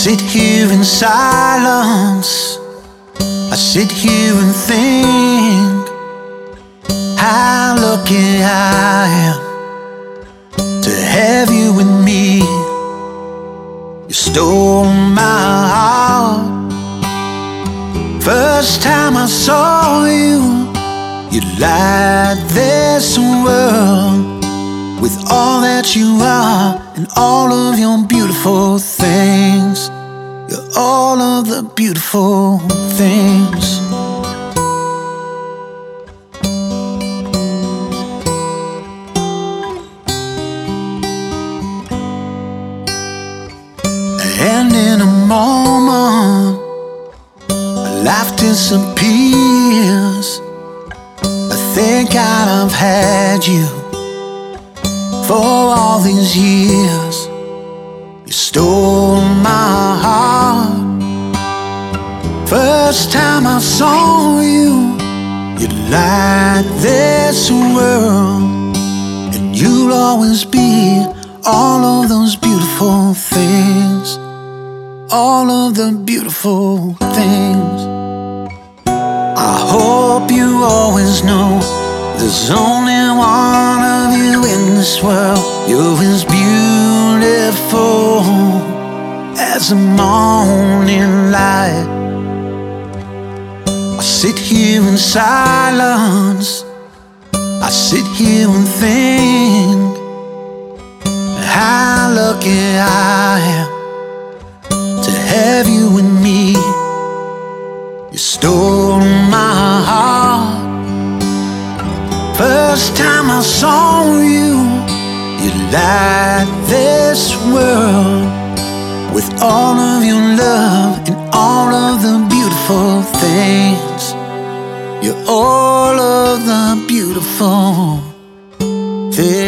sit here in silence. I sit here and think how lucky I am to have you with me. You stole my heart. First time I saw you, you light this world with all that you are and all of your beautiful things. You're all of the beautiful things. And in a moment, life disappears. I thank God I've had you for all these years. You stole my heart. First time I saw you, you light this world, and you'll always be all of those beautiful things. All of the beautiful things. I hope you always know there's only one of you in this world. You're as beautiful as the morning light. I sit here in silence. I sit here and think how lucky I am to have you with me. You stole my heart. First time I saw you, you light this world with all of your love and all of the beautiful things. You're all of the beautiful things.